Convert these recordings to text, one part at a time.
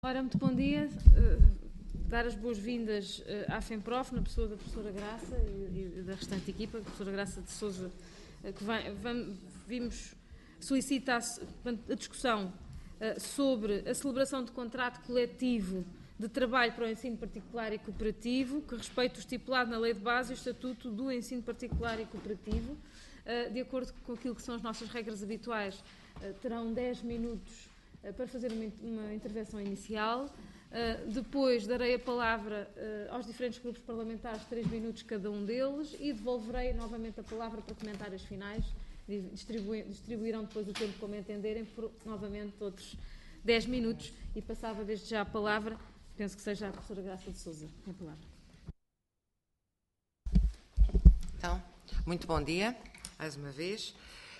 Ora, muito bom dia. Dar as boas-vindas à FEMPROF, na pessoa da professora Graça e da restante equipa, a professora Graça de Sousa, que solicita a discussão sobre a celebração de contrato coletivo de trabalho para o ensino particular e cooperativo, que respeita o estipulado na Lei de Base e o Estatuto do Ensino Particular e Cooperativo. De acordo com aquilo que são as nossas regras habituais, terão 10 minutos para fazer uma intervenção inicial. Depois darei a palavra aos diferentes grupos parlamentares, 3 minutos cada um deles, e devolverei novamente a palavra para comentários finais. Distribuirão depois o tempo como entenderem, por novamente outros 10 minutos, e passava desde já a palavra, penso que seja a professora Graça de Sousa. Tem a palavra. Então, muito bom dia, mais uma vez.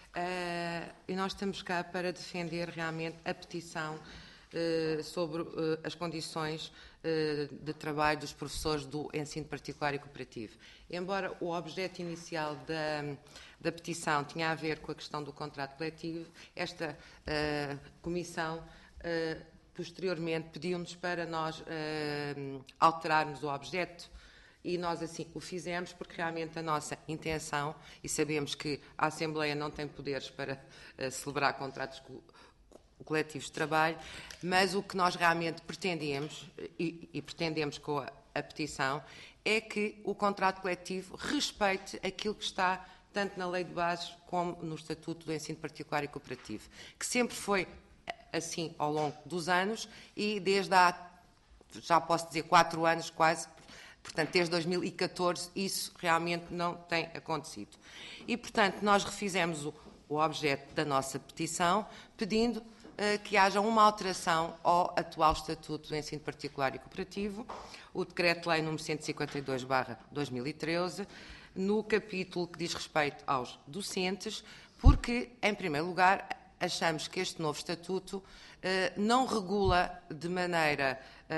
E nós estamos cá para defender realmente a petição sobre as condições de trabalho dos professores do ensino particular e cooperativo. Embora o objeto inicial da petição tinha a ver com a questão do contrato coletivo, esta comissão posteriormente pediu-nos para nós alterarmos o objeto. E nós assim o fizemos porque realmente a nossa intenção, e sabemos que a Assembleia não tem poderes para celebrar contratos coletivos de trabalho, mas o que nós realmente pretendemos, e pretendemos com a petição, é que o contrato coletivo respeite aquilo que está tanto na Lei de Bases como no Estatuto do Ensino Particular e Cooperativo, que sempre foi assim ao longo dos anos e desde há, já posso dizer, 4 anos quase. Portanto, desde 2014, isso realmente não tem acontecido. E, portanto, nós refizemos o objeto da nossa petição, pedindo que haja uma alteração ao atual Estatuto do Ensino Particular e Cooperativo, o Decreto-Lei nº 152/2013, no capítulo que diz respeito aos docentes, porque, em primeiro lugar, achamos que este novo Estatuto não regula de maneira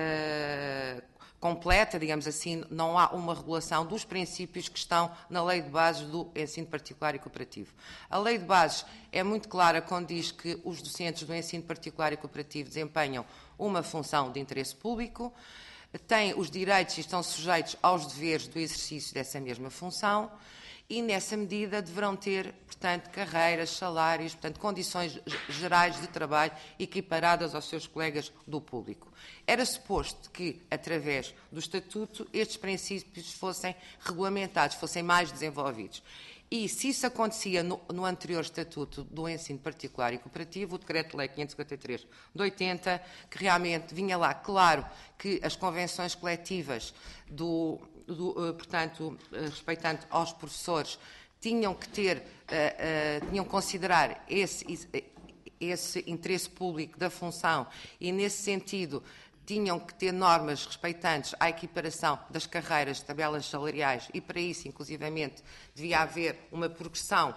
completa, digamos assim, não há uma regulação dos princípios que estão na Lei de Bases do Ensino Particular e Cooperativo. A Lei de Bases é muito clara quando diz que os docentes do ensino particular e cooperativo desempenham uma função de interesse público, têm os direitos e estão sujeitos aos deveres do exercício dessa mesma função e, nessa medida, deverão ter, portanto, carreiras, salários, portanto, condições gerais de trabalho equiparadas aos seus colegas do público. Era suposto que, através do Estatuto, estes princípios fossem regulamentados, fossem mais desenvolvidos. E, se isso acontecia no anterior Estatuto do Ensino Particular e Cooperativo, o Decreto-Lei 553 de 80, que realmente vinha lá claro que as convenções coletivas portanto, respeitando aos professores, tinham que ter, tinham que considerar esse interesse público da função e, nesse sentido, tinham que ter normas respeitantes à equiparação das carreiras de tabelas salariais e, para isso, inclusivamente, devia haver uma progressão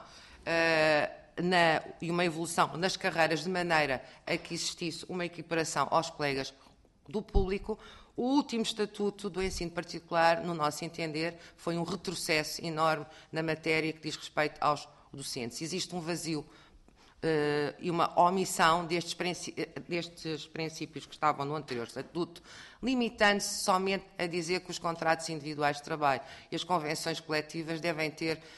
e uma evolução nas carreiras de maneira a que existisse uma equiparação aos colegas do público. O último Estatuto do Ensino Particular, no nosso entender, foi um retrocesso enorme na matéria que diz respeito aos docentes. Existe um vazio e uma omissão destes princípios que estavam no anterior Estatuto, limitando-se somente a dizer que os contratos individuais de trabalho e as convenções coletivas devem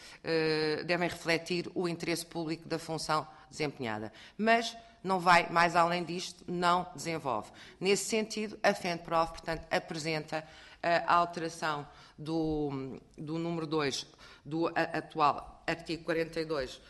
refletir o interesse público da função desempenhada. Mas não vai mais além disto, não desenvolve. Nesse sentido, a FEMPROF, portanto, apresenta a alteração do número 2 do atual artigo 42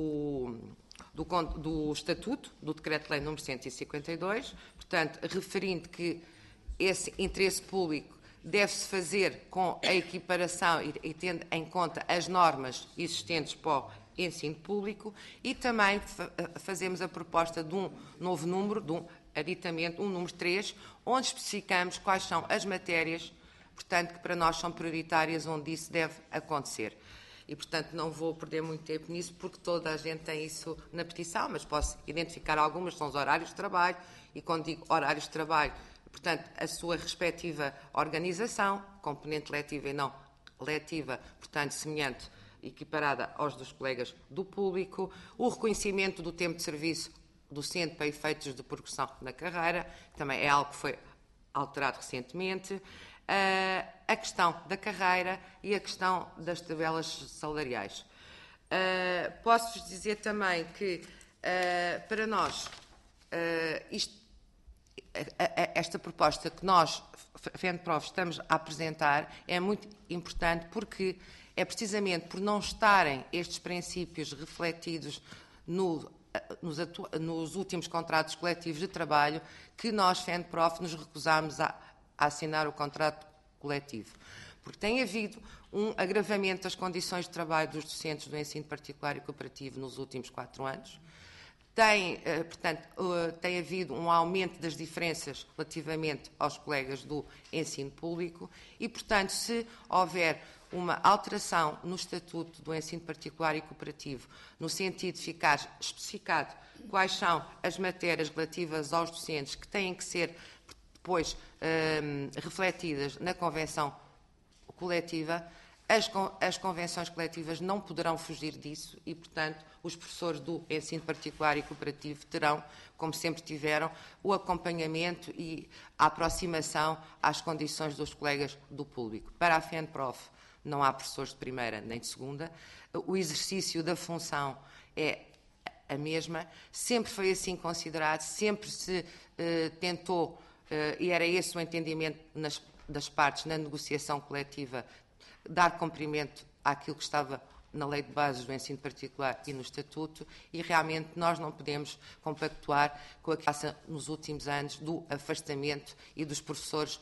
do Estatuto, do Decreto-Lei nº 152, portanto, referindo que esse interesse público deve-se fazer com a equiparação e tendo em conta as normas existentes para o ensino público, e também fazemos a proposta de um novo número, de um aditamento, um número 3, onde especificamos quais são as matérias, portanto, que para nós são prioritárias, onde isso deve acontecer. E, portanto, não vou perder muito tempo nisso, porque toda a gente tem isso na petição, mas posso identificar algumas, são os horários de trabalho, e quando digo horários de trabalho, portanto, a sua respectiva organização, componente letiva e não letiva, portanto, semelhante, equiparada aos dos colegas do público, o reconhecimento do tempo de serviço docente para efeitos de progressão na carreira, também é algo que foi alterado recentemente, a questão da carreira e a questão das tabelas salariais. Posso-vos dizer também que, para nós, esta proposta que nós, FENPROF, estamos a apresentar é muito importante porque é precisamente por não estarem estes princípios refletidos nos últimos contratos coletivos de trabalho que nós, FENPROF, nos recusamos a assinar o contrato coletivo. Porque tem havido um agravamento das condições de trabalho dos docentes do ensino particular e cooperativo nos últimos 4 anos. Tem havido um aumento das diferenças relativamente aos colegas do ensino público e, portanto, se houver uma alteração no Estatuto do ensino particular e cooperativo, no sentido de ficar especificado quais são as matérias relativas aos docentes que têm que ser depois refletidas na convenção coletiva, as convenções coletivas não poderão fugir disso e, portanto, os professores do ensino particular e cooperativo terão, como sempre tiveram, o acompanhamento e a aproximação às condições dos colegas do público. Para a FENPROF não há professores de primeira nem de segunda, o exercício da função é a mesma, sempre foi assim considerado, sempre se tentou, e era esse o entendimento das partes na negociação coletiva, dar cumprimento àquilo que estava na Lei de Bases do Ensino Particular e no Estatuto, e realmente nós não podemos compactuar com a que passa nos últimos anos do afastamento e dos professores,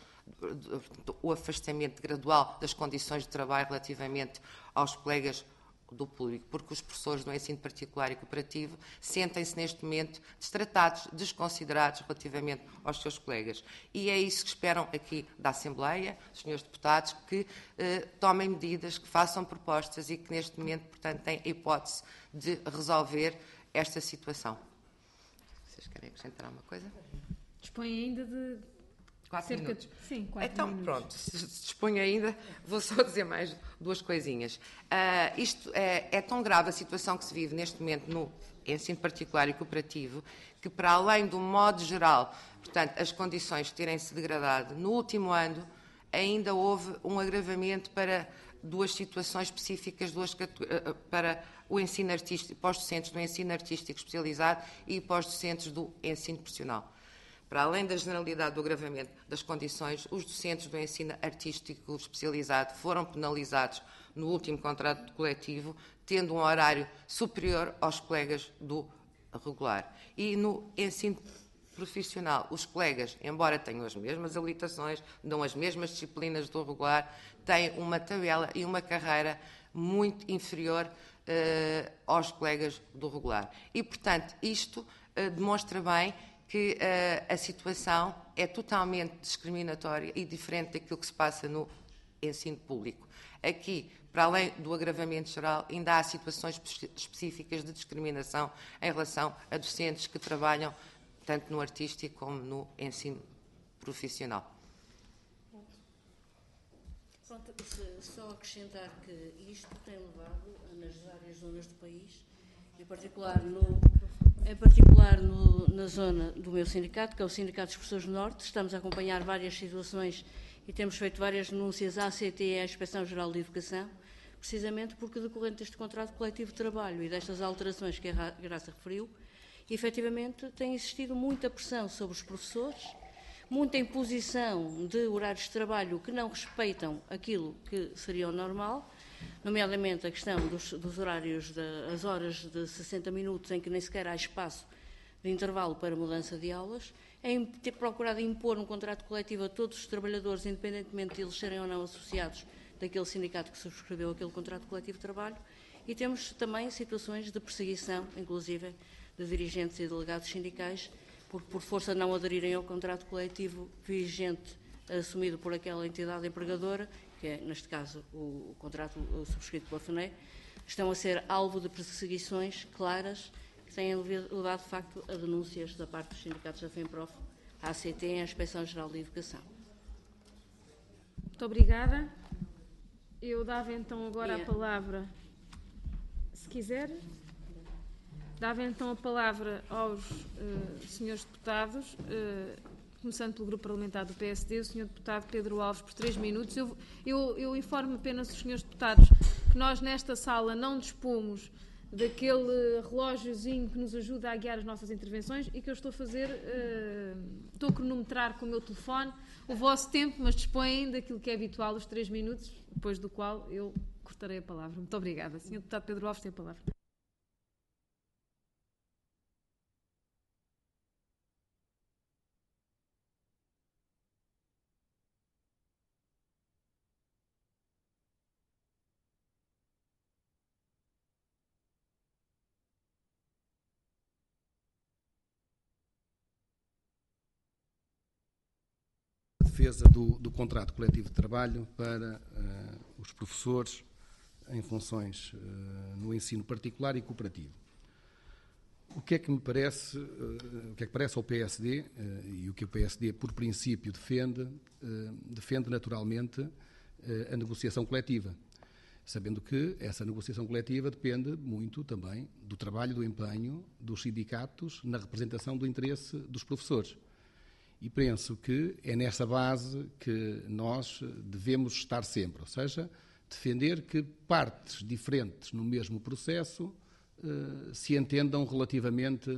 o afastamento gradual das condições de trabalho relativamente aos colegas do público, porque os professores do ensino particular e cooperativo sentem-se neste momento destratados, desconsiderados relativamente aos seus colegas. E é isso que esperam aqui da Assembleia, dos senhores deputados, que tomem medidas, que façam propostas e que neste momento, portanto, têm a hipótese de resolver esta situação. Vocês querem acrescentar alguma coisa? Dispõe ainda de 4 minutos. Sim, 4 então, minutos. Pronto, se disponho ainda, vou só dizer mais 2 coisinhas. Isto é tão grave a situação que se vive neste momento no ensino particular e cooperativo, que para além do modo geral, portanto, as condições terem-se degradado, no último ano ainda houve um agravamento para 2 situações específicas, para o ensino artístico, para os docentes do ensino artístico especializado e para os docentes do ensino profissional. Para além da generalidade do agravamento das condições, os docentes do ensino artístico especializado foram penalizados no último contrato coletivo, tendo um horário superior aos colegas do regular. E no ensino profissional, os colegas, embora tenham as mesmas habilitações, dão as mesmas disciplinas do regular, têm uma tabela e uma carreira muito inferior aos colegas do regular. E, portanto, isto demonstra bem que a situação é totalmente discriminatória e diferente daquilo que se passa no ensino público. Aqui, para além do agravamento geral, ainda há situações específicas de discriminação em relação a docentes que trabalham tanto no artístico como no ensino profissional. Pronto, só acrescentar que isto tem levado nas várias zonas do país, em particular na zona do meu sindicato, que é o Sindicato dos Professores do Norte. Estamos a acompanhar várias situações e temos feito várias denúncias à ACT e à Inspeção-Geral de Educação, precisamente porque, decorrente deste contrato coletivo de trabalho e destas alterações que a Graça referiu, efetivamente tem existido muita pressão sobre os professores, muita imposição de horários de trabalho que não respeitam aquilo que seria o normal, nomeadamente a questão dos horários, as horas de 60 minutos em que nem sequer há espaço de intervalo para mudança de aulas, é ter procurado impor um contrato coletivo a todos os trabalhadores, independentemente de eles serem ou não associados daquele sindicato que subscreveu aquele contrato coletivo de trabalho, e temos também situações de perseguição, inclusive, de dirigentes e delegados sindicais, por força de não aderirem ao contrato coletivo vigente assumido por aquela entidade empregadora, que é, neste caso, o contrato subscrito pela FNE, estão a ser alvo de perseguições claras que têm levado, de facto, a denúncias da parte dos sindicatos da FENPROF, à ACT e à Inspeção-Geral de Educação. Muito obrigada. Eu dava então agora a palavra, se quiser, Dava então a palavra aos senhores deputados, começando pelo Grupo Parlamentar do PSD, o senhor deputado Pedro Alves, por 3 minutos. Eu informo apenas os senhores deputados que nós nesta sala não dispomos daquele relógiozinho que nos ajuda a guiar as nossas intervenções e que eu estou a fazer, estou a cronometrar com o meu telefone o vosso tempo, mas dispõem daquilo que é habitual, os 3 minutos, depois do qual eu cortarei a palavra. Muito obrigada. Senhor deputado Pedro Alves tem a palavra. A defesa do contrato coletivo de trabalho para os professores em funções no ensino particular e cooperativo. O que é que me parece, o que é que parece ao PSD, e o que o PSD, por princípio, defende naturalmente a negociação coletiva, sabendo que essa negociação coletiva depende muito também do trabalho, do empenho dos sindicatos na representação do interesse dos professores. E penso que é nessa base que nós devemos estar sempre, ou seja, defender que partes diferentes no mesmo processo se entendam relativamente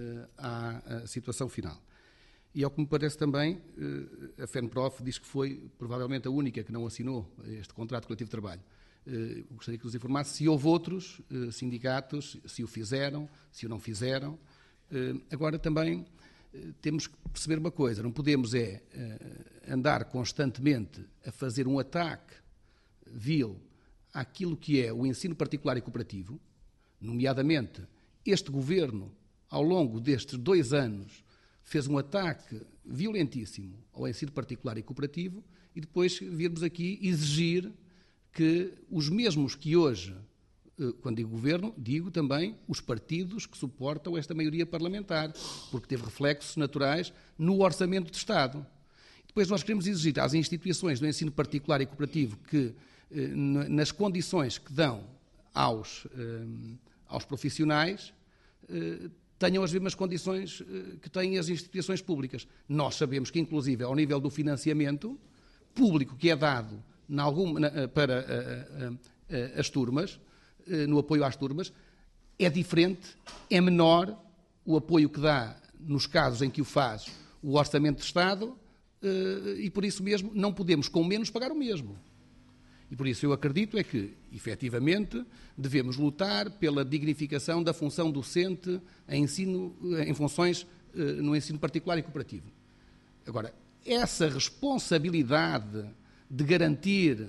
à situação final. E ao que me parece também, a FENPROF diz que foi provavelmente a única que não assinou este contrato coletivo de trabalho. Gostaria que nos informasse se houve outros sindicatos, se o fizeram, se o não fizeram. Agora também temos que perceber uma coisa, não podemos andar constantemente a fazer um ataque vil àquilo que é o ensino particular e cooperativo, nomeadamente este Governo, ao longo destes 2 anos, fez um ataque violentíssimo ao ensino particular e cooperativo e depois virmos aqui exigir que os mesmos que hoje, quando digo Governo, digo também os partidos que suportam esta maioria parlamentar, porque teve reflexos naturais no Orçamento de Estado. Depois nós queremos exigir às instituições do ensino particular e cooperativo que, nas condições que dão aos profissionais, tenham as mesmas condições que têm as instituições públicas. Nós sabemos que, inclusive, ao nível do financiamento público que é dado para as turmas, no apoio às turmas, é diferente, é menor o apoio que dá nos casos em que o faz o Orçamento de Estado e, por isso mesmo, não podemos, com menos, pagar o mesmo. E por isso eu acredito que, efetivamente, devemos lutar pela dignificação da função docente em funções no ensino particular e cooperativo. Agora, essa responsabilidade de garantir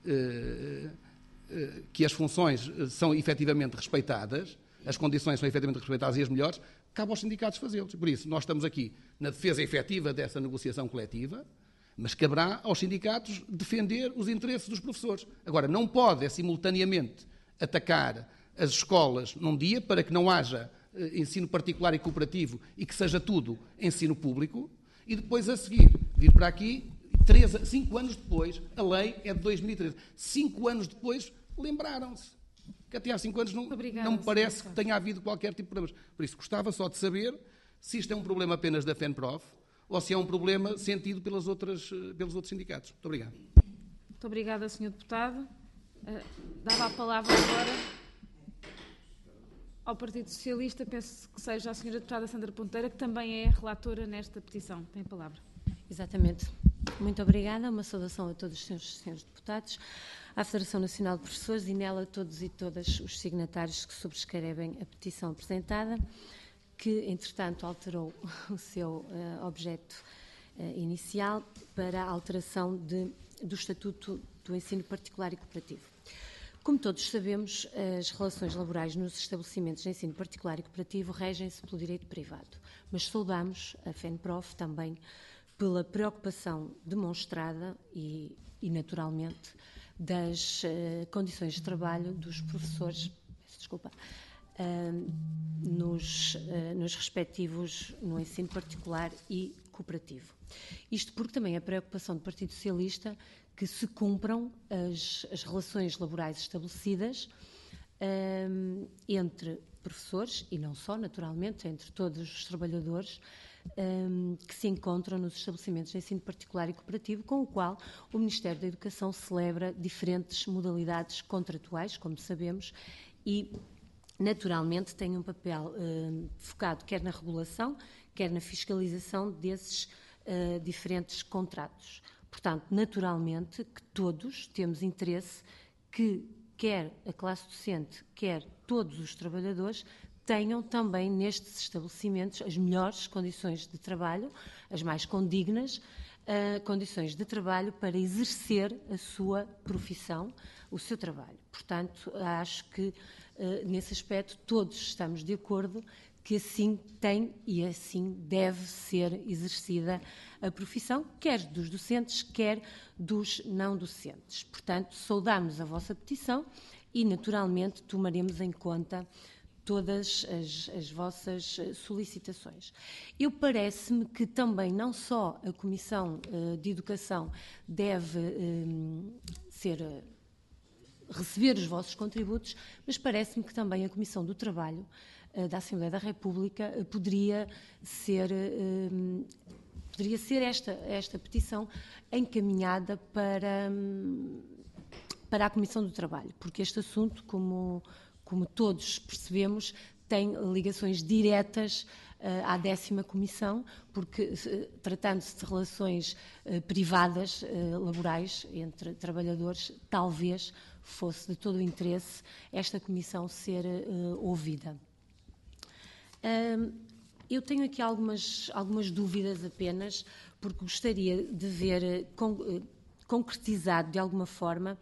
que as funções são efetivamente respeitadas, as condições são efetivamente respeitadas e as melhores, cabe aos sindicatos fazê-los. Por isso, nós estamos aqui na defesa efetiva dessa negociação coletiva, mas caberá aos sindicatos defender os interesses dos professores. Agora, não pode, simultaneamente, atacar as escolas num dia para que não haja ensino particular e cooperativo e que seja tudo ensino público, e depois, a seguir, vir para aqui, 5 anos depois, a lei é de 2013. 5 anos depois, lembraram-se que até há 5 anos não me parece que tenha havido qualquer tipo de problemas. Por isso, gostava só de saber se isto é um problema apenas da FENPROF ou se é um problema sentido pelos outros sindicatos. Muito obrigado. Muito obrigada, Sr. Deputado. Dava a palavra agora ao Partido Socialista, penso que seja a Sra. Deputada Sandra Ponteira, que também é relatora nesta petição. Tem a palavra. Exatamente. Muito obrigada. Uma saudação a todos os senhores deputados, à Federação Nacional de Professores e nela a todos e todas os signatários que subscrevem a petição apresentada, que, entretanto, alterou o seu objeto inicial para a alteração do Estatuto do Ensino Particular e Cooperativo. Como todos sabemos, as relações laborais nos estabelecimentos de ensino particular e cooperativo regem-se pelo direito privado, mas saudamos a FENPROF também pela preocupação demonstrada e naturalmente, das condições de trabalho dos professores, nos respectivos, no ensino particular e cooperativo. Isto porque também a preocupação do Partido Socialista que se cumpram as relações laborais estabelecidas entre professores, e não só, naturalmente, entre todos os trabalhadores que se encontram nos estabelecimentos de ensino particular e cooperativo, com o qual o Ministério da Educação celebra diferentes modalidades contratuais, como sabemos, e naturalmente tem um papel focado quer na regulação, quer na fiscalização desses diferentes contratos. Portanto, naturalmente que todos temos interesse que quer a classe docente, quer todos os trabalhadores tenham também nestes estabelecimentos as melhores condições de trabalho, as mais condignas condições de trabalho para exercer a sua profissão, o seu trabalho. Portanto, acho que nesse aspecto todos estamos de acordo que assim tem e assim deve ser exercida a profissão, quer dos docentes, quer dos não docentes. Portanto, saudamos a vossa petição e, naturalmente, tomaremos em conta todas as vossas solicitações. Eu parece-me que também não só a Comissão de Educação deve receber os vossos contributos, mas parece-me que também a Comissão do Trabalho da Assembleia da República poderia ser esta petição encaminhada para a Comissão do Trabalho, porque este assunto, como todos percebemos, tem ligações diretas à 10ª Comissão, porque tratando-se de relações privadas, laborais, entre trabalhadores, talvez fosse de todo o interesse esta Comissão ser ouvida. Eu tenho aqui algumas dúvidas apenas, porque gostaria de ver concretizado de alguma forma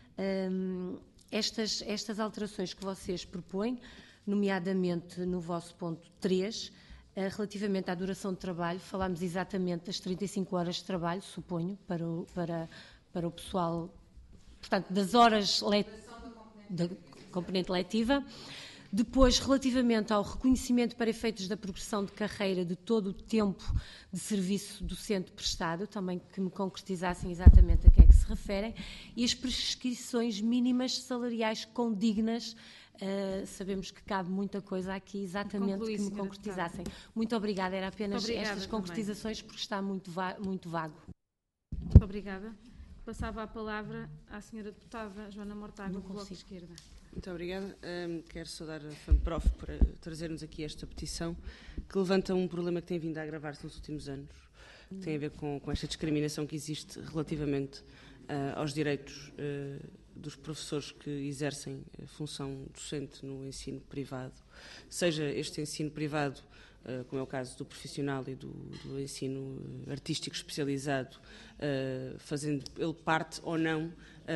estas alterações que vocês propõem, nomeadamente no vosso ponto 3, relativamente à duração de trabalho. Falámos exatamente das 35 horas de trabalho, suponho, para o pessoal, portanto, das horas da componente letiva. Depois, relativamente ao reconhecimento para efeitos da progressão de carreira de todo o tempo de serviço docente prestado, também que me concretizassem exatamente a que é que se referem, e as prescrições mínimas salariais condignas, sabemos que cabe muita coisa aqui, exatamente que me concretizassem. Muito obrigada, era apenas estas concretizações também, porque está muito vago. Muito obrigada. Passava a palavra à senhora deputada Joana Mortágua, do Bloco de Esquerda. Muito obrigada. Quero saudar a FAMPROF por trazer-nos aqui esta petição, que levanta um problema que tem vindo a agravar-se nos últimos anos, que tem a ver com esta discriminação que existe relativamente aos direitos dos professores que exercem a função docente no ensino privado, seja este ensino privado, como é o caso do profissional e do ensino artístico especializado, fazendo ele parte ou não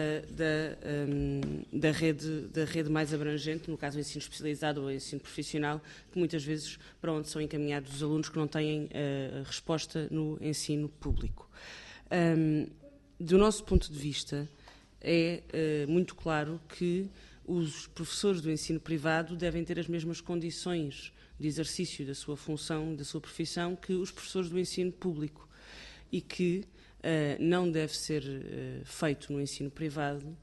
da rede mais abrangente, no caso o ensino especializado ou o ensino profissional, que muitas vezes para onde são encaminhados os alunos que não têm resposta no ensino público. Do nosso ponto de vista, é muito claro que os professores do ensino privado devem ter as mesmas condições de exercício da sua função, da sua profissão, que os professores do ensino público, e que não deve ser feito no ensino privado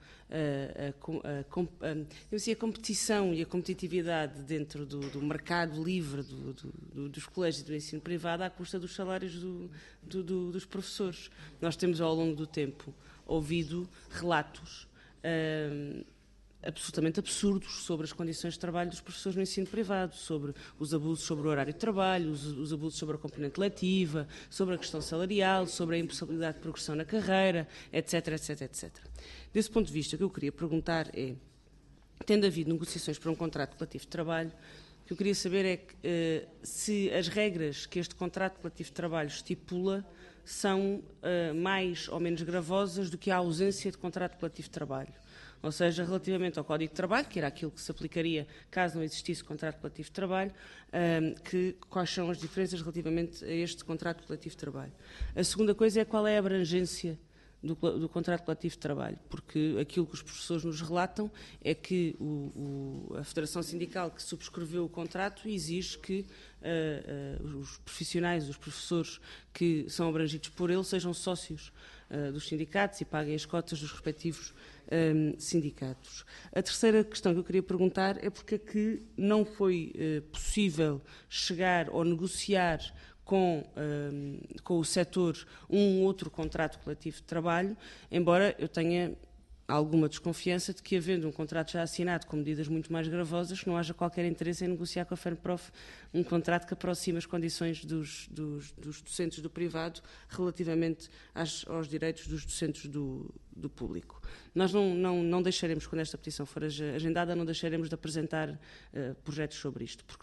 a competição e a competitividade dentro do mercado livre dos colégios do ensino privado à custa dos salários dos professores. Nós temos ao longo do tempo ouvido relatos absolutamente absurdos sobre as condições de trabalho dos professores no ensino privado, sobre os abusos sobre o horário de trabalho, os abusos sobre a componente letiva, sobre a questão salarial, sobre a impossibilidade de progressão na carreira, etc, etc, etc. Desse ponto de vista, o que eu queria perguntar é, tendo havido negociações para um contrato coletivo de trabalho, o que eu queria saber é que, se as regras que este contrato coletivo de trabalho estipula são mais ou menos gravosas do que a ausência de contrato coletivo de trabalho. Ou seja, relativamente ao Código de Trabalho, que era aquilo que se aplicaria caso não existisse contrato coletivo de trabalho, quais são as diferenças relativamente a este contrato coletivo de trabalho. A segunda coisa é qual é a abrangência do contrato coletivo de trabalho, porque aquilo que os professores nos relatam é que a Federação Sindical que subscreveu o contrato exige que os profissionais, os professores que são abrangidos por ele sejam sócios dos sindicatos e paguem as cotas dos respectivos sindicatos. A terceira questão que eu queria perguntar é porque é que não foi possível chegar ou negociar com o setor um outro contrato coletivo de trabalho, embora eu tenha alguma desconfiança de que, havendo um contrato já assinado com medidas muito mais gravosas, não haja qualquer interesse em negociar com a FENPROF um contrato que aproxime as condições dos docentes do privado relativamente aos direitos dos docentes do público. Nós não deixaremos, quando esta petição for agendada, não deixaremos de apresentar projetos sobre isto, porque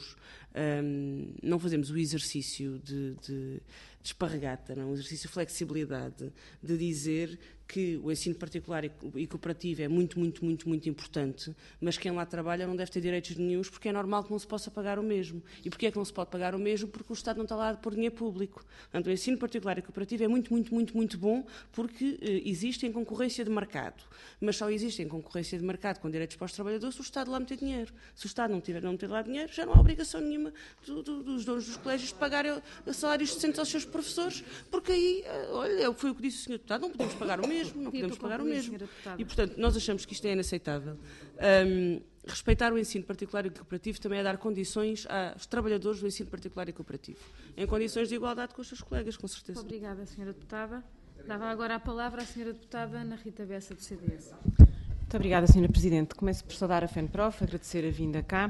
não fazemos o exercício de esparregata, não, o exercício de flexibilidade, de dizer que o ensino particular e cooperativo é muito, muito, muito, muito importante, mas quem lá trabalha não deve ter direitos nenhuns, porque é normal que não se possa pagar o mesmo. E porquê é que não se pode pagar o mesmo? Porque o Estado não está lá por dinheiro público. Portanto, o ensino particular e cooperativo é muito, muito, muito, muito bom, porque existe em concorrência de mercado. Mas só existe em concorrência de mercado com direitos para os trabalhadores se o Estado lá meter dinheiro. Se o Estado não meter lá dinheiro, já não há obrigação nenhuma dos donos dos colégios de pagarem salários decentes aos seus professores, porque aí, olha, foi o que disse o Sr. Deputado, não podemos pagar o mesmo, não podemos pagar o mesmo. E, portanto, nós achamos que isto é inaceitável. Respeitar o ensino particular e cooperativo também é dar condições aos trabalhadores do ensino particular e cooperativo, em condições de igualdade com os seus colegas, com certeza. Muito obrigada, Sra. Deputada. Dava agora a palavra à Sra. Deputada Ana Rita Bessa, do CDS. Muito obrigada, Sra. Presidente. Começo por saudar a FENPROF, agradecer a vinda cá.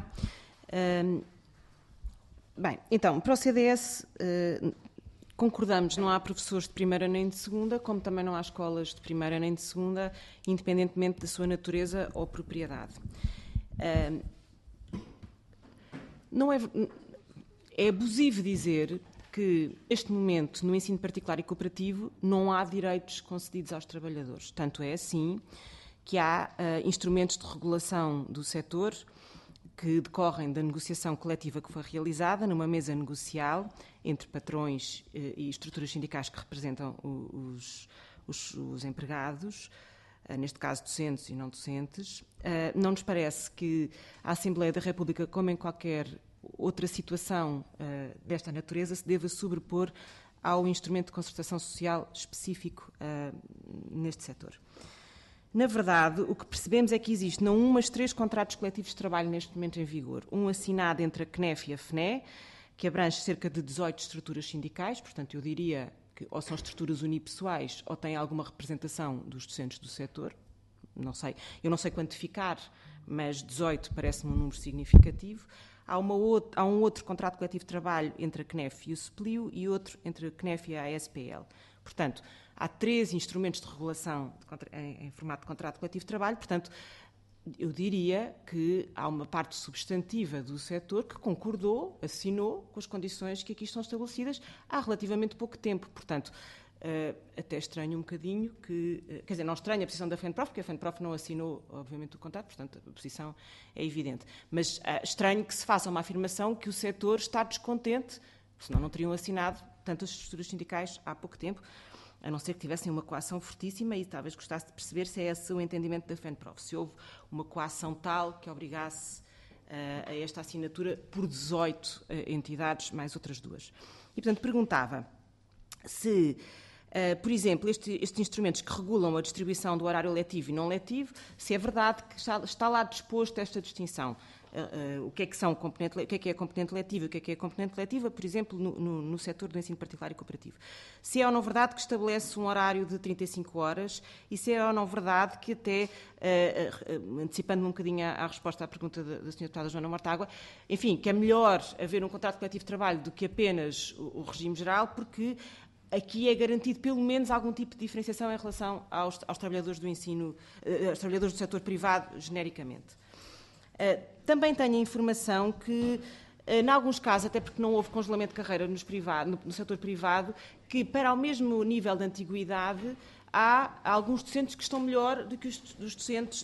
Bem, então, para o CDS, concordamos, não há professores de primeira nem de segunda, como também não há escolas de primeira nem de segunda, independentemente da sua natureza ou propriedade. Não é abusivo dizer que, neste momento, no ensino particular e cooperativo, não há direitos concedidos aos trabalhadores. Tanto é assim que há instrumentos de regulação do setor que decorrem da negociação coletiva que foi realizada numa mesa negocial entre patrões e estruturas sindicais que representam os empregados, neste caso docentes e não docentes. Não nos parece que a Assembleia da República, como em qualquer outra situação desta natureza, se deva sobrepor ao instrumento de concertação social específico neste setor. Na verdade, o que percebemos é que existe não um, mas 3 contratos coletivos de trabalho neste momento em vigor. Um assinado entre a CNEF e a FNE, que abrange cerca de 18 estruturas sindicais, portanto eu diria que ou são estruturas unipessoais ou têm alguma representação dos docentes do setor. Não sei, eu não sei quantificar, mas 18 parece-me um número significativo. Há um outro contrato coletivo de trabalho entre a CNEF e o SPLIO e outro entre a CNEF e a ASPL. Portanto, há 3 instrumentos de regulação em formato de contrato coletivo de trabalho, portanto, eu diria que há uma parte substantiva do setor que concordou, assinou com as condições que aqui estão estabelecidas há relativamente pouco tempo. Portanto, até estranho um bocadinho que... Quer dizer, não estranho a posição da FENPROF, porque a FENPROF não assinou, obviamente, o contrato, portanto, a posição é evidente. Mas estranho que se faça uma afirmação que o setor está descontente, senão não teriam assinado tantas estruturas sindicais há pouco tempo, a não ser que tivessem uma coação fortíssima, e talvez gostasse de perceber se é esse o entendimento da FENPROF, se houve uma coação tal que obrigasse a esta assinatura por 18 entidades, mais outras 2. E, portanto, perguntava se, por exemplo, estes instrumentos que regulam a distribuição do horário letivo e não letivo, se é verdade que está lá disposto esta distinção. O que é que é a componente letiva e o que é a componente letiva, por exemplo, no setor do ensino particular e cooperativo. Se é ou não verdade que estabelece um horário de 35 horas e se é ou não verdade que até, antecipando-me um bocadinho à resposta à pergunta da Sra. Deputada Joana Mortágua, enfim, que é melhor haver um contrato coletivo de trabalho do que apenas o regime geral, porque aqui é garantido pelo menos algum tipo de diferenciação em relação aos trabalhadores do ensino, aos trabalhadores do setor privado, genericamente. Também tenho a informação que, em alguns casos, até porque não houve congelamento de carreira no setor privado, que para o mesmo nível de antiguidade há alguns docentes que estão melhor do que os docentes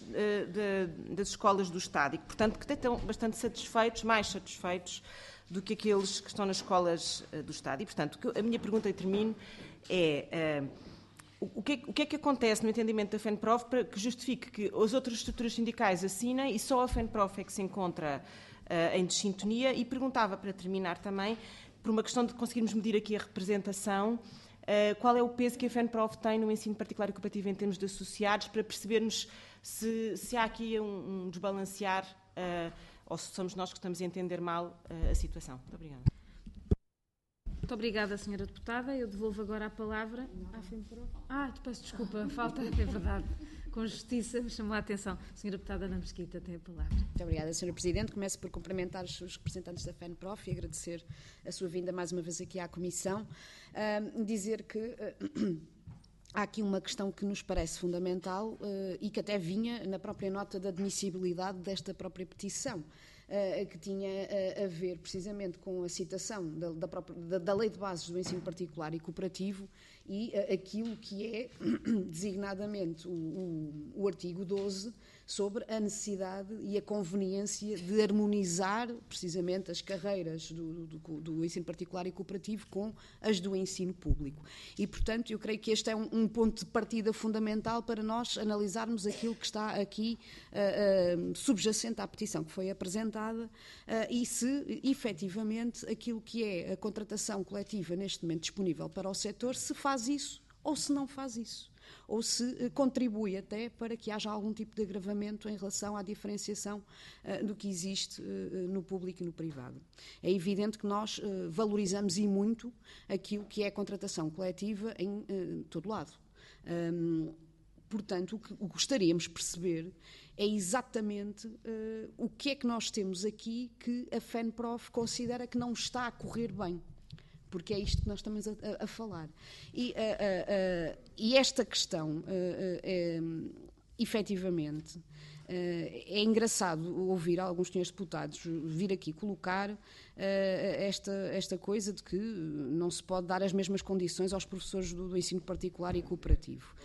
das escolas do Estado e que, portanto, que estão bastante satisfeitos, mais satisfeitos do que aqueles que estão nas escolas do Estado. E, portanto, a minha pergunta, e termino, é O que é que acontece no entendimento da FENPROF para que justifique que as outras estruturas sindicais assinem e só a FENPROF é que se encontra em dessintonia? E perguntava, para terminar também, por uma questão de conseguirmos medir aqui a representação, qual é o peso que a FENPROF tem no ensino particular e cooperativo em termos de associados, para percebermos se há aqui um desbalancear ou se somos nós que estamos a entender mal a situação. Muito obrigada. Muito obrigada, Sra. Deputada. Eu devolvo agora a palavra à FENPROF. Te peço desculpa, falta, é verdade. Com justiça, me chamou a atenção. Sra. Deputada Ana Mesquita tem a palavra. Muito obrigada, Sra. Presidente. Começo por cumprimentar os representantes da FENPROF e agradecer a sua vinda mais uma vez aqui à Comissão. Dizer que há aqui uma questão que nos parece fundamental e que até vinha na própria nota de admissibilidade desta própria petição, que tinha a ver precisamente com a citação da Lei de Bases do Ensino Particular e Cooperativo e aquilo que é designadamente o artigo 12 sobre a necessidade e a conveniência de harmonizar precisamente as carreiras do ensino particular e cooperativo com as do ensino público. E, portanto, eu creio que este é um ponto de partida fundamental para nós analisarmos aquilo que está aqui subjacente à petição que foi apresentada e se, efetivamente, aquilo que é a contratação coletiva neste momento disponível para o setor, se faz isso ou se não faz isso. Ou se contribui até para que haja algum tipo de agravamento em relação à diferenciação do que existe no público e no privado. É evidente que nós valorizamos e muito aquilo que é a contratação coletiva em todo lado. Portanto, o que gostaríamos de perceber é exatamente o que é que nós temos aqui que a FENPROF considera que não está a correr bem. Porque é isto que nós estamos a falar. E esta questão, efetivamente, é engraçado ouvir alguns senhores deputados vir aqui colocar esta coisa de que não se pode dar as mesmas condições aos professores do ensino particular e cooperativo.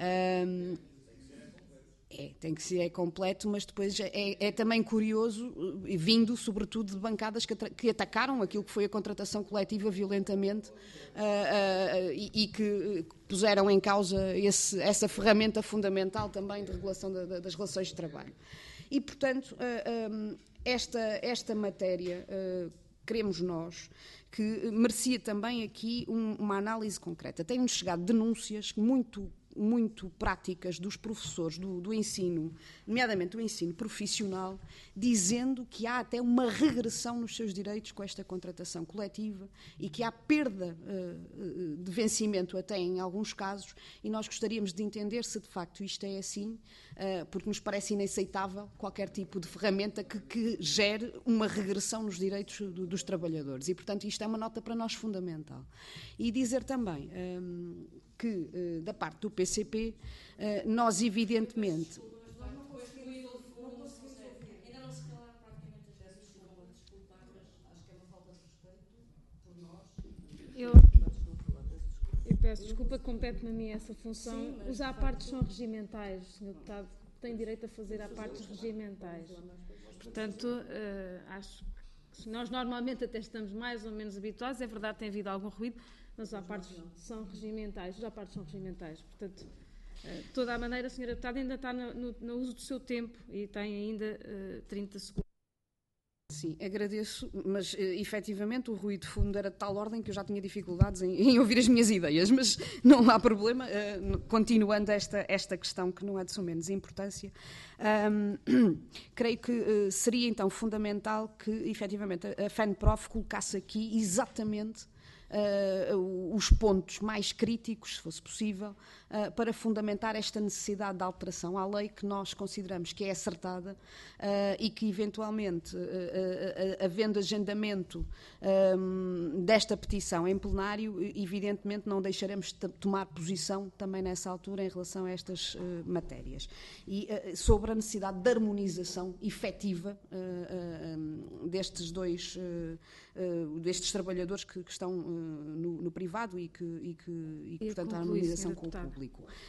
Tem que ser completo, mas depois é também curioso, vindo sobretudo de bancadas que atacaram aquilo que foi a contratação coletiva violentamente e que puseram em causa essa ferramenta fundamental também de regulação das relações de trabalho. E, portanto, esta matéria, queremos nós, que merecia também aqui uma análise concreta. Têm-nos chegado denúncias muito práticas dos professores do ensino, nomeadamente do ensino profissional, dizendo que há até uma regressão nos seus direitos com esta contratação coletiva e que há perda de vencimento até em alguns casos, e nós gostaríamos de entender se de facto isto é assim, porque nos parece inaceitável qualquer tipo de ferramenta que gere uma regressão nos direitos dos trabalhadores. E, portanto, isto é uma nota para nós fundamental. E dizer também que, da parte do PCP, nós evidentemente... Eu peço desculpa, compete-me a mim essa função. Sim, os à-partes são regimentais, o Sr. Deputado tem direito a fazer à-partes regimentais. Portanto, acho que nós normalmente até estamos mais ou menos habituados, é verdade, tem havido algum ruído, mas os à-partes são regimentais, portanto, de toda a maneira, a Sra. Deputada ainda está no uso do seu tempo e tem ainda 30 segundos. Sim, agradeço, mas efetivamente o ruído de fundo era de tal ordem que eu já tinha dificuldades em ouvir as minhas ideias, mas não há problema, continuando esta questão que não é de suma menos importância, creio que seria então fundamental que efetivamente a FENPROF colocasse aqui exatamente os pontos mais críticos, se fosse possível, para fundamentar esta necessidade de alteração à lei que nós consideramos que é acertada e que, eventualmente, havendo agendamento desta petição em plenário, evidentemente não deixaremos de tomar posição também nessa altura em relação a estas matérias. E sobre a necessidade de harmonização efetiva destes trabalhadores que estão no privado e que portanto, a harmonização com o público.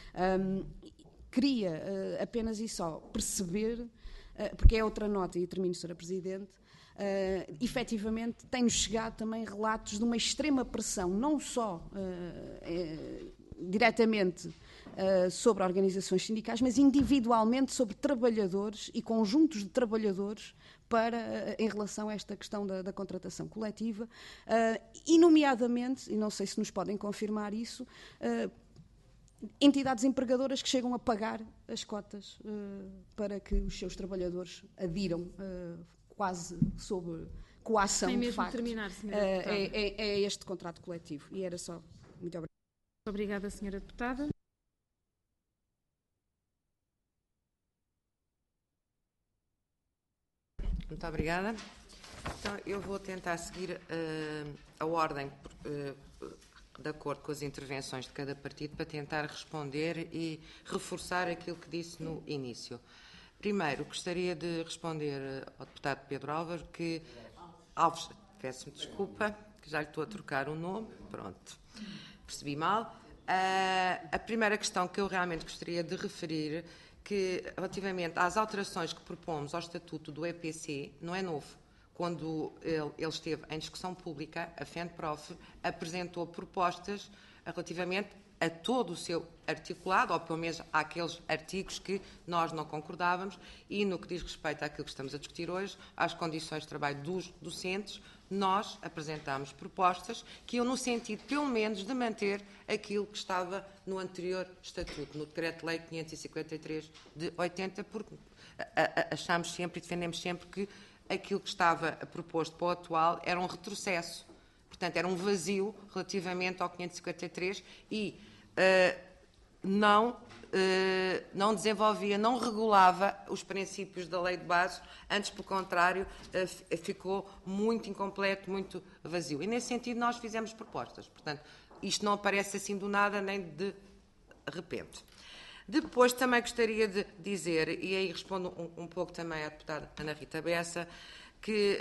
Queria apenas e só perceber, porque é outra nota, e termino, Sra. Presidente, efetivamente tem-nos chegado também relatos de uma extrema pressão, não só diretamente sobre organizações sindicais, mas individualmente sobre trabalhadores e conjuntos de trabalhadores em relação a esta questão da contratação coletiva, e nomeadamente, e não sei se nos podem confirmar isso, entidades empregadoras que chegam a pagar as cotas para que os seus trabalhodores adiram quase sob coação, Sem de mesmo facto, terminar, senhora deputada. é este contrato coletivo. E era só. Muito obrigada. Obrigada, senhora deputada. Muito obrigada. Então, eu vou tentar seguir a ordem de acordo com as intervenções de cada partido para tentar responder e reforçar aquilo que disse no início. Primeiro, gostaria de responder ao deputado Pedro Álvaro Alves, peço-me desculpa, que já lhe estou a trocar o nome, pronto, percebi mal. A primeira questão que eu realmente gostaria de referir, que relativamente às alterações que propomos ao Estatuto do EPC, não é novo. Quando ele esteve em discussão pública, a FENPROF apresentou propostas relativamente a todo o seu articulado, ou pelo menos àqueles artigos que nós não concordávamos, e no que diz respeito àquilo que estamos a discutir hoje, às condições de trabalho dos docentes, nós apresentámos propostas que iam no sentido, pelo menos, de manter aquilo que estava no anterior Estatuto, no Decreto-Lei 553 de 80, porque achamos sempre e defendemos sempre que aquilo que estava proposto para o atual era um retrocesso. Portanto, era um vazio relativamente ao 553 e não desenvolvia, não regulava os princípios da lei de base, antes, pelo contrário, ficou muito incompleto, muito vazio. E, nesse sentido, nós fizemos propostas. Portanto, isto não aparece assim do nada, nem de repente. Depois, também gostaria de dizer, e aí respondo um pouco também à deputada Ana Rita Bessa, que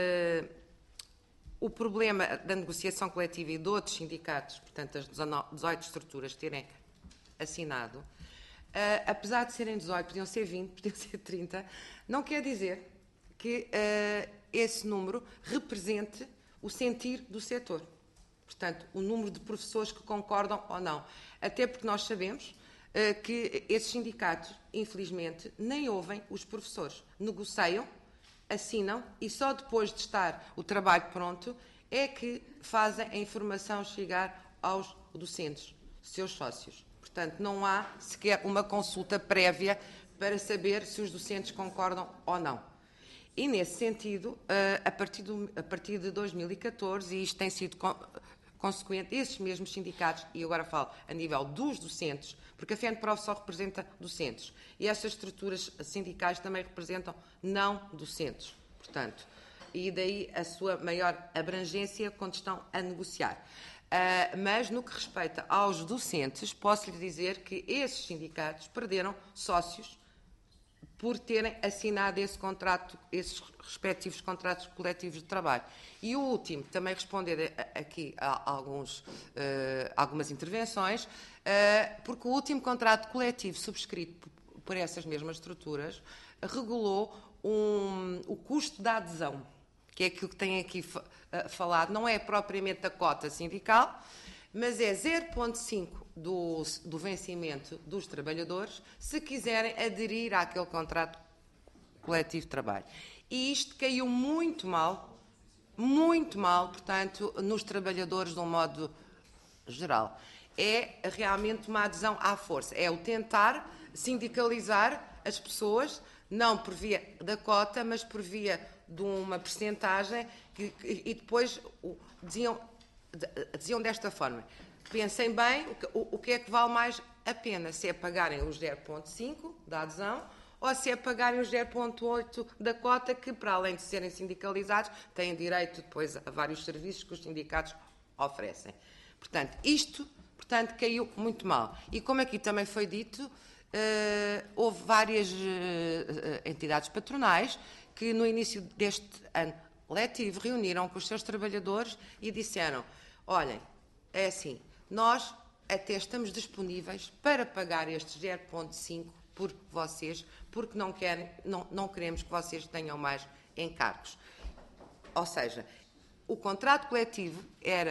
o problema da negociação coletiva e de outros sindicatos, portanto, as 18 estruturas terem assinado, apesar de serem 18, podiam ser 20, podiam ser 30, não quer dizer que esse número represente o sentir do setor. Portanto, o número de professores que concordam ou não. Até porque nós sabemos que esses sindicatos, infelizmente, nem ouvem os professores. Negociam, assinam e só depois de estar o trabalho pronto é que fazem a informação chegar aos docentes, seus sócios. Portanto, não há sequer uma consulta prévia para saber se os docentes concordam ou não. E, nesse sentido, a partir de 2014, e isto tem sido consequente, esses mesmos sindicatos, e agora falo a nível dos docentes, porque a FENPROF só representa docentes, e estas estruturas sindicais também representam não docentes, portanto, e daí a sua maior abrangência quando estão a negociar. Mas, no que respeita aos docentes, posso-lhe dizer que esses sindicatos perderam sócios por terem assinado esse contrato, esses respectivos contratos coletivos de trabalho. E o último, também responder aqui a algumas intervenções, porque o último contrato coletivo subscrito por essas mesmas estruturas regulou o custo da adesão, que é aquilo que tem aqui falado, não é propriamente a cota sindical, mas é 0,5 do vencimento dos trabalhadores se quiserem aderir àquele contrato coletivo de trabalho. E isto caiu muito mal, portanto, nos trabalhadores de um modo geral. É realmente uma adesão à força, é o tentar sindicalizar as pessoas, não por via da cota, mas por via de uma percentagem e depois diziam desta forma: pensem bem o que é que vale mais a pena, se é pagarem os 0,5 da adesão ou se é pagarem os 0,8 da cota, que, para além de serem sindicalizados, têm direito depois a vários serviços que os sindicatos oferecem. Portanto, isto caiu muito mal. E como aqui também foi dito, houve várias entidades patronais que no início deste ano letivo reuniram com os seus trabalhadores e disseram: olhem, é assim, nós até estamos disponíveis para pagar estes 0,5 por vocês, porque não queremos que vocês tenham mais encargos. Ou seja, o contrato coletivo era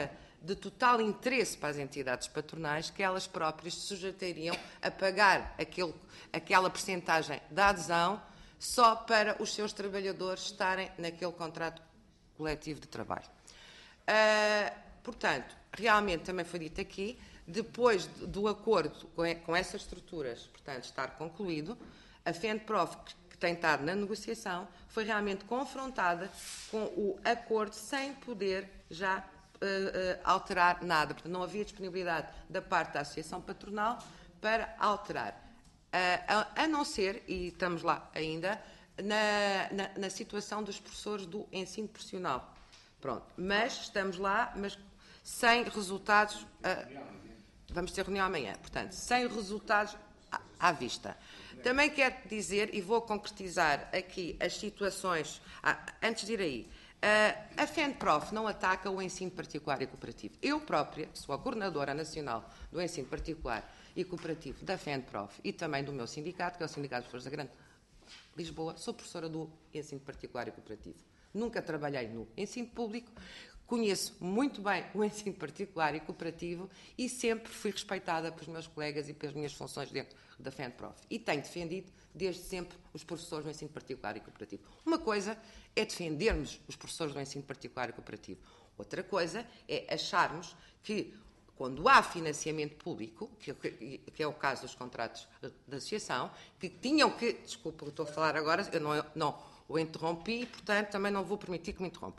de total interesse para as entidades patronais que elas próprias se sujeitariam a pagar aquela percentagem da adesão só para os seus trabalhadores estarem naquele contrato coletivo de trabalho. Portanto, realmente também foi dito aqui, depois do acordo com essas estruturas, portanto, estar concluído, a FENPROF, que tem estado na negociação, foi realmente confrontada com o acordo sem poder já alterar nada. Portanto, não havia disponibilidade da parte da Associação Patronal para alterar. A não ser, e estamos lá ainda, na situação dos professores do ensino profissional. Pronto, mas estamos lá, mas sem resultados. Vamos ter reunião amanhã, portanto, sem resultados à vista. Também quero dizer, e vou concretizar aqui as situações, antes de ir aí, a FENPROF não ataca o ensino particular e cooperativo. Eu própria sou a coordenadora nacional do ensino particular e cooperativo da FENPROF e também do meu sindicato, que é o Sindicato de Professores da Grande Lisboa. Sou professora do ensino particular e cooperativo. Nunca trabalhei no ensino público, conheço muito bem o ensino particular e cooperativo e sempre fui respeitada pelos meus colegas e pelas minhas funções dentro da FENPROF. E tenho defendido desde sempre os professores do ensino particular e cooperativo. Uma coisa é defendermos os professores do ensino particular e cooperativo. Outra coisa é acharmos que, quando há financiamento público, que é o caso dos contratos de associação, que tinham que... Desculpa, eu estou a falar agora, eu não o interrompi e, portanto, também não vou permitir que me interrompa.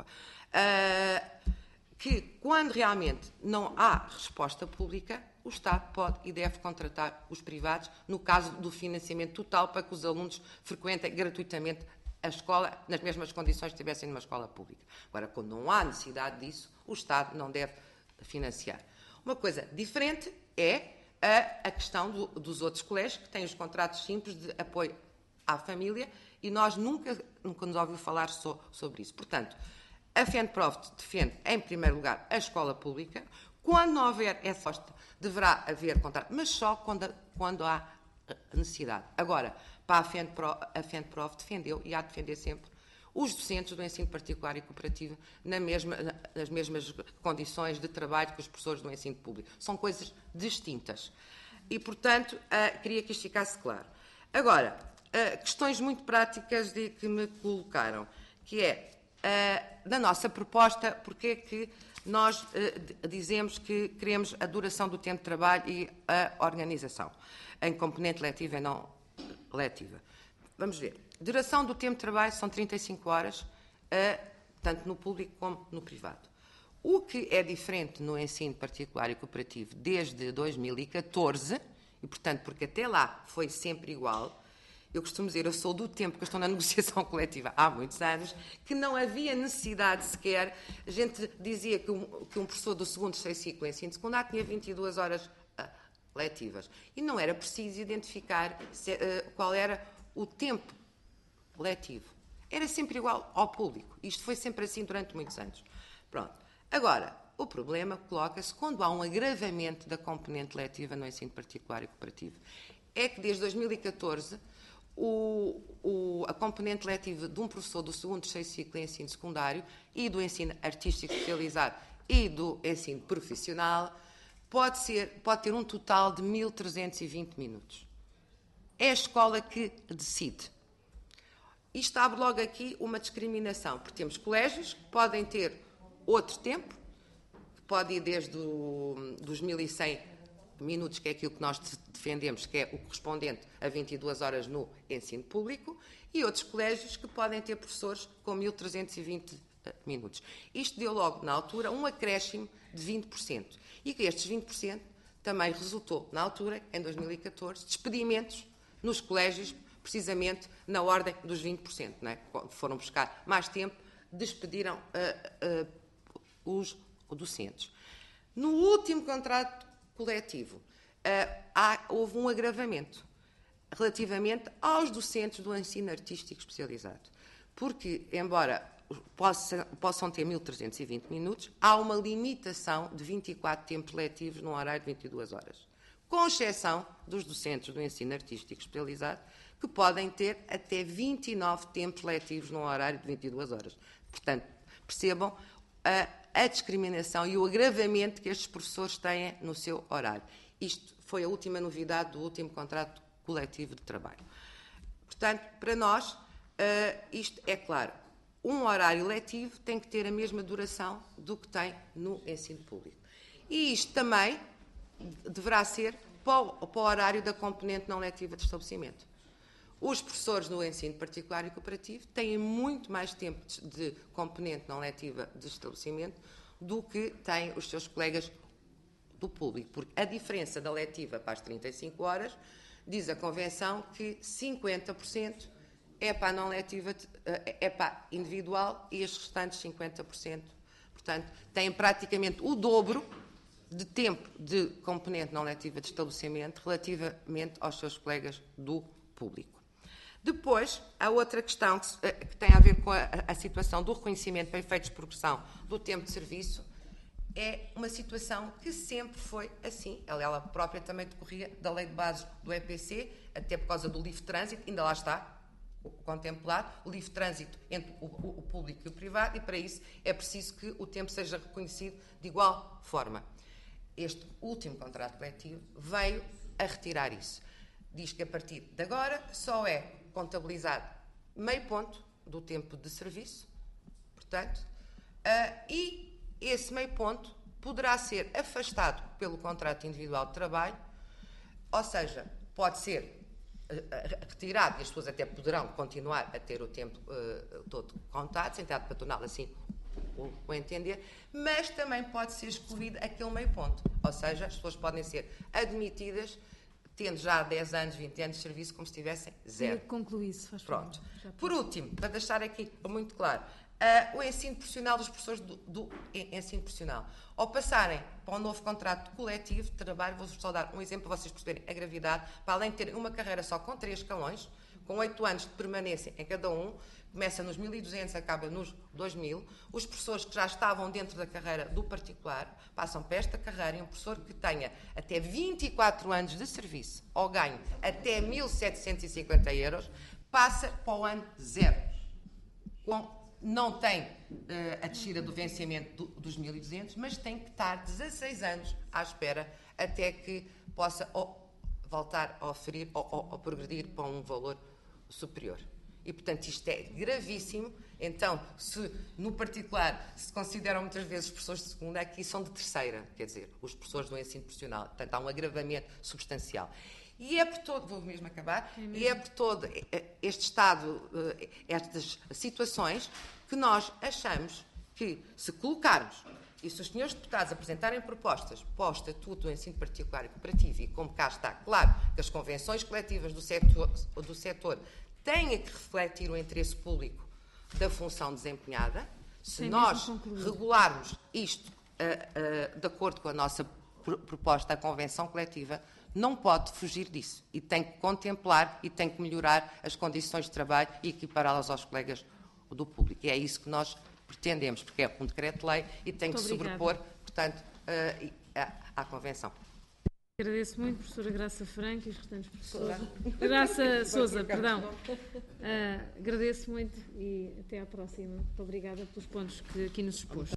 Que, quando realmente não há resposta pública, o Estado pode e deve contratar os privados, no caso do financiamento total, para que os alunos frequentem gratuitamente a escola, nas mesmas condições que estivessem numa escola pública. Agora, quando não há necessidade disso, o Estado não deve financiar. Uma coisa diferente é a questão dos outros colégios, que têm os contratos simples de apoio à família, e nós nunca nos ouviu falar sobre isso. Portanto, a FENPROF defende, em primeiro lugar, a escola pública. Quando não houver essa resposta, deverá haver contrato, mas só quando há necessidade. Agora, para a FENPROF defendeu, e há de defender sempre, os docentes do ensino particular e cooperativo nas mesmas condições de trabalho que os professores do ensino público. São coisas distintas. E, portanto, queria que isto ficasse claro. Agora, questões muito práticas que me colocaram, que é, da nossa proposta, porque é que nós dizemos que queremos a duração do tempo de trabalho e a organização, em componente letiva e não letiva. Vamos ver. Duração do tempo de trabalho são 35 horas, tanto no público como no privado. O que é diferente no ensino particular e cooperativo desde 2014, e, portanto, porque até lá foi sempre igual. Eu costumo dizer, eu sou do tempo que eu estou na negociação coletiva há muitos anos, que não havia necessidade sequer. A gente dizia que um professor do segundo e terceiro ciclo em ensino secundário tinha 22 horas letivas. E não era preciso identificar qual era o tempo letivo. Era sempre igual ao público. Isto foi sempre assim durante muitos anos. Pronto. Agora, o problema coloca-se quando há um agravamento da componente letiva no ensino particular e cooperativo. É que desde 2014... a componente letiva de um professor do segundo e terceiro ciclo em ensino secundário e do ensino artístico especializado e do ensino profissional pode ter um total de 1.320 minutos. É a escola que decide. Isto abre logo aqui uma discriminação, porque temos colégios que podem ter outro tempo, que pode ir desde dos 1.100 minutos, que é aquilo que nós defendemos, que é o correspondente a 22 horas no ensino público, e outros colégios que podem ter professores com 1.320 minutos. Isto deu logo, na altura, um acréscimo de 20%. E que estes 20% também resultou, na altura, em 2014, despedimentos nos colégios, precisamente na ordem dos 20%. Não é? Quando foram buscar mais tempo, despediram os docentes. No último contrato coletivo, houve um agravamento relativamente aos docentes do ensino artístico especializado. Porque, embora possam ter 1.320 minutos, há uma limitação de 24 tempos letivos num horário de 22 horas. Com exceção dos docentes do ensino artístico especializado, que podem ter até 29 tempos letivos num horário de 22 horas. Portanto, percebam a discriminação e o agravamento que estes professores têm no seu horário. Isto foi a última novidade do último contrato coletivo de trabalho. Portanto, para nós, isto é claro. Um horário letivo tem que ter a mesma duração do que tem no ensino público. E isto também deverá ser para o horário da componente não letiva de estabelecimento. Os professores no ensino particular e cooperativo têm muito mais tempo de componente não letiva de estabelecimento do que têm os seus colegas do público, porque a diferença da letiva para as 35 horas, diz a Convenção que 50% é para a não letiva, é para a individual e os restantes 50%. Portanto, têm praticamente o dobro de tempo de componente não letiva de estabelecimento relativamente aos seus colegas do público. Depois, a outra questão que tem a ver com a situação do reconhecimento para efeitos de progressão do tempo de serviço é uma situação que sempre foi assim. Ela própria também decorria da lei de bases do EPC, até por causa do livre trânsito, ainda lá está contemplado, o livre trânsito entre o público e o privado, e para isso é preciso que o tempo seja reconhecido de igual forma. Este último contrato coletivo veio a retirar isso. Diz que a partir de agora só é contabilizado meio ponto do tempo de serviço, portanto, e esse meio ponto poderá ser afastado pelo contrato individual de trabalho, ou seja, pode ser retirado, e as pessoas até poderão continuar a ter o tempo todo contado, sem entidade patronal assim o entender, mas também pode ser excluído aquele meio ponto, ou seja, as pessoas podem ser admitidas tendo já 10 anos, 20 anos de serviço, como se tivessem zero. Concluí isso, faz favor. Pronto. Por último, para deixar aqui muito claro, o ensino profissional dos professores do ensino profissional, ao passarem para um novo contrato coletivo de trabalho, vou-vos só dar um exemplo para vocês perceberem a gravidade, para além de terem uma carreira só com 3 escalões, com 8 anos de permanência em cada um, começa nos 1.200, acaba nos 2.000, os professores que já estavam dentro da carreira do particular passam para esta carreira, e um professor que tenha até 24 anos de serviço ou ganho até 1.750 euros, passa para o ano 0. Não tem a descida do vencimento dos 1.200, mas tem que estar 16 anos à espera até que possa voltar a oferir ou progredir para um valor superior. E, portanto, isto é gravíssimo. Então, se no particular se consideram muitas vezes os professores de segunda, aqui são de terceira, quer dizer, os professores do ensino profissional. Portanto, há um agravamento substancial. E é por todo, vou mesmo acabar, e é por todo este estado, estas situações, que nós achamos que, se colocarmos, e se os senhores deputados apresentarem propostas para o Estatuto do Ensino Particular e Cooperativo, e como cá está claro que as convenções coletivas do setor têm que refletir o interesse público da função desempenhada, se nós regularmos isto de acordo com a nossa proposta, a convenção coletiva não pode fugir disso e tem que contemplar e tem que melhorar as condições de trabalho e equipará-las aos colegas do público. E é isso que nós pretendemos, porque é um decreto-lei e tem que se sobrepor, portanto, à Convenção. Agradeço muito, professora Graça Franco e os restantes professores. Graça Sousa, perdão. Agradeço muito e até à próxima. Muito obrigada pelos pontos que aqui nos expôs.